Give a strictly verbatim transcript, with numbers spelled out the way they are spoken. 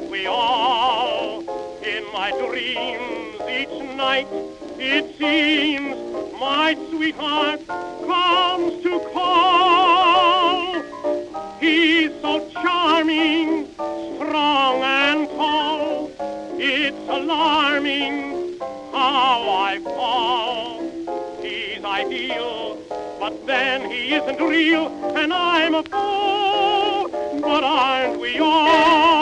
aren't we all? In my dreams each night it seems my sweetheart comes to call. He's so charming, strong and tall. It's alarming how I fall. He's ideal, but then he isn't real, and I'm a fool. But aren't we all?